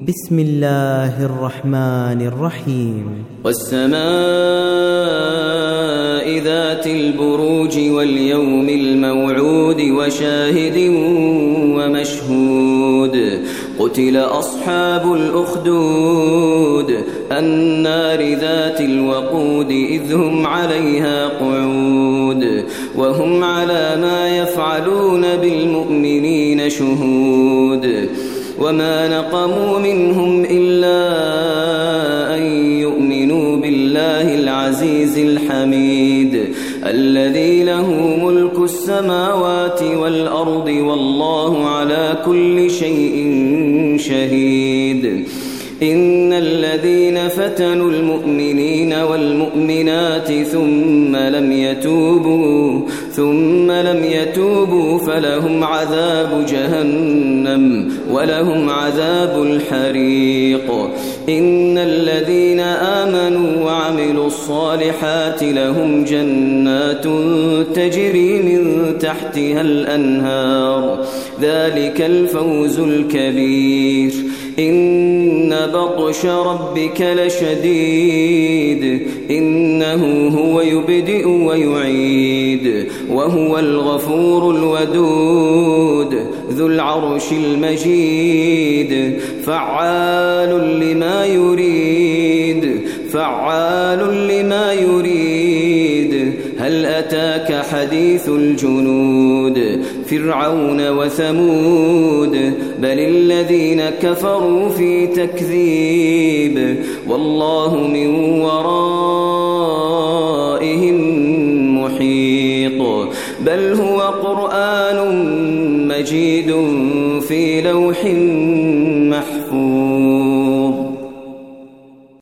بسم الله الرحمن الرحيم والسماء ذات البروج واليوم الموعود وشاهد ومشهود قتل أصحاب الأخدود النار ذات الوقود إذ هم عليها قعود وهم على ما يفعلون بالمؤمنين شهود وما نقموا منهم إلا أن يؤمنوا بالله العزيز الحميد الذي له ملك السماوات والأرض والله على كل شيء شهيد إن الذين فتنوا المؤمنين والمؤمنات ثم لم يتوبوا فلهم عذاب جهنم ولهم عذاب الحريق إن الذين آمنوا وعملوا الصالحات لهم جنات تجري من تحتها الأنهار ذلك الفوز الكبير إن بطش ربك لشديد إنه هو يبدئ ويعيد وهو الغفور الودود ذو العرش المجيد فعال لما يريد هل أتاك حديث الجنود فرعون وثمود بل الذين كفروا في تكذيب والله من ورائهم محيط بل هو قرآن مجيد في لوح محفوظ.